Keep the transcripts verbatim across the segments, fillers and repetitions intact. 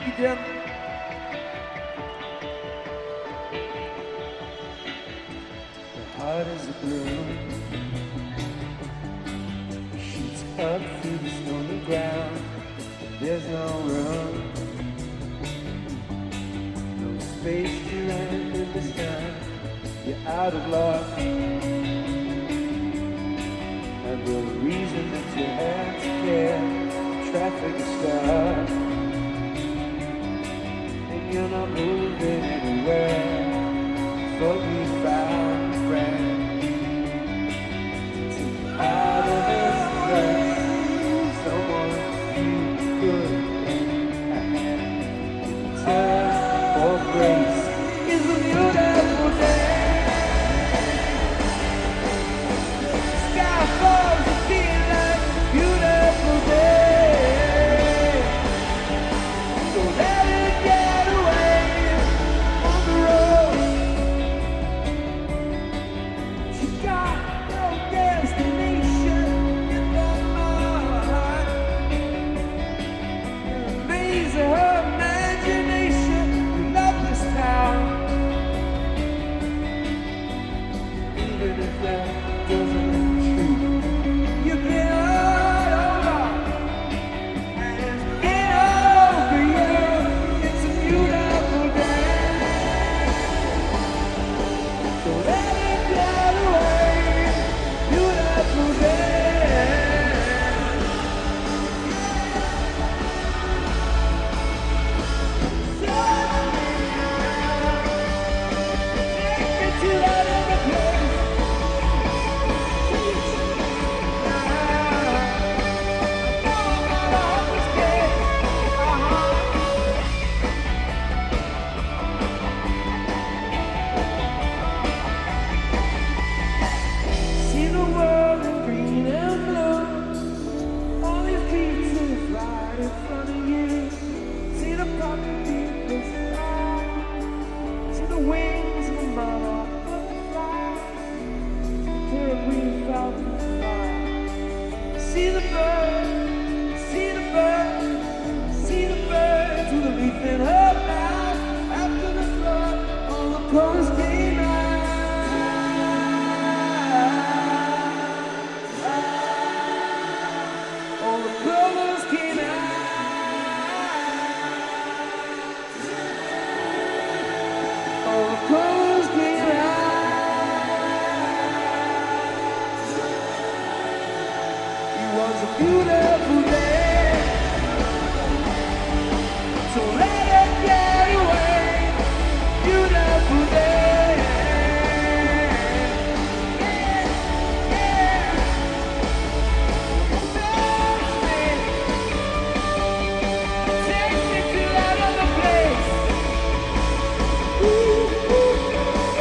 Thank you, Jim. The heart is a balloon. It shoots up through the stony ground. There's no room, no space to land in this time. You're out of luck, and the reason that you have to care, traffic is stuck, and you're not moving anywhere. But we found a friend to take you out of this place, someone you could have. Turn for grace is a beautiful day. Sky falls and feel like a beautiful day. So let it get away on the road. She got no destination in her mind. In the maze of her imagination, we love this town. Even if that doesn't you get over, and it's get over you. It's a beautiful day. So let it get away. Beautiful day. Take me to that other place. See the world in green and blue. All these pieces right in front of you. See the popping people fly. See the wings of a mama butterfly. See the green falcon fly. See the birds, see the birds, see the birds with a leaf in her mouth. After the flood, all the colors came out. All the colors came out. All the colors came out. It was a beautiful day. So let it get away. Beautiful day. Yeah, yeah. Take me to that other place. Ooh, ooh,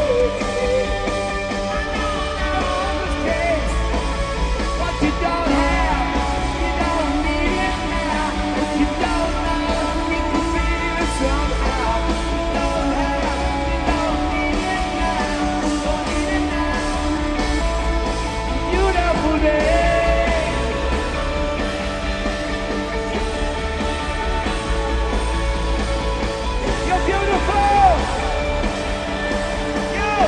ooh. I know this case. What you don't have, you don't need it now. If you don't know, you can feel it somehow. You don't have, you don't need it now. Don't need it now. Beautiful day. You're beautiful. You're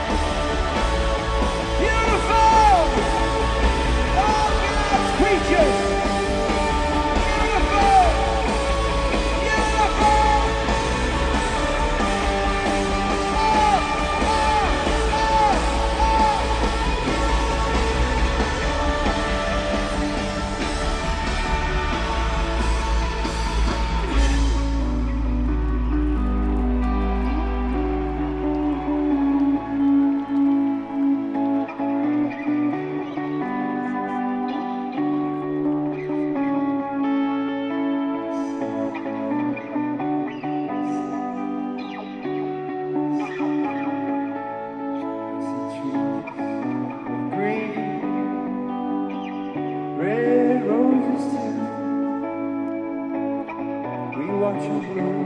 beautiful. All God's creatures. Beautiful. Beautiful. Oh, oh, green, red roses too. We watch them bloom.